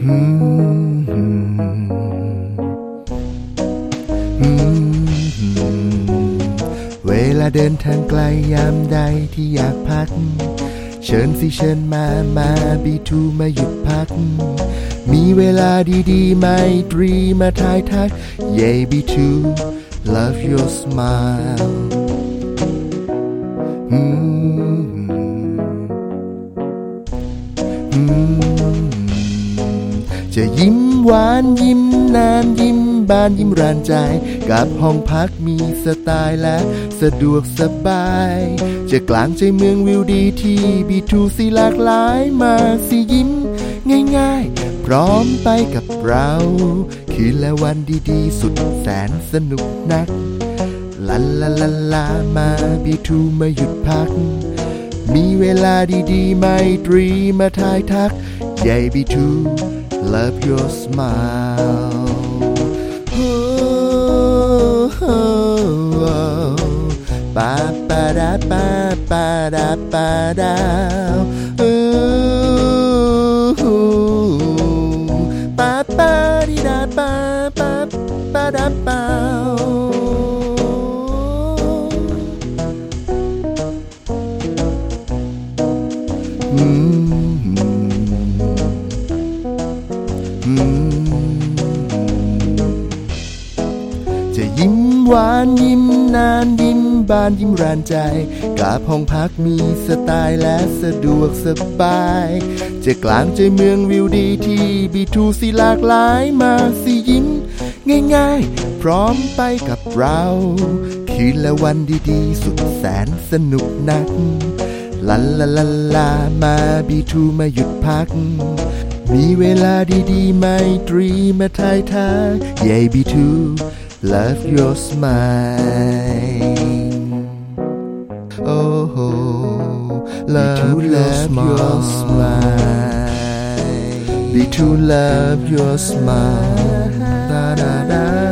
เวลาเดินทางไกลยามใดที่อยากพักเชิญสิเชิญมาB2มาหยุดพักมีเวลาดีๆไมตรีมาทายทัก Yeah B2 love your smile จะยิ้มหวานยิ้มนานยิ้มบานยิ้มรานใจกับห้องพักมีสไตล์และสะดวกสบายจะกลางใจเมืองวิวดีที่B2สิหลากหลายมาสิยิ้มง่ายๆพร้อมไปกับเราคืนและวันดีๆสุดแสนสนุกนักลาลาลาลามาB2มาหยุดพักมีเวลาดีๆไมตรีมาทายทัก Yeah B2 love your smile pa pa da pa pa da pa da pa pa di da pa pa pa da paจะยิ้มหวานยิ้มนานยิ้มบานยิ้มรานใจกับห้องพักมีสไตล์และสะดวกสบายจะกลางใจเมืองวิวดีที่B2สิหลากหลายมาสิยิ้มง่ายๆพร้อมไปกับเราคืนและวันดีๆสุดแสนสนุกนักลาลาลาลามาB2มาหยุดพักมีเวลาดีๆไมตรีมาทายทัก Yeah B2 love your smile oh love your smile B2 love your smile da da da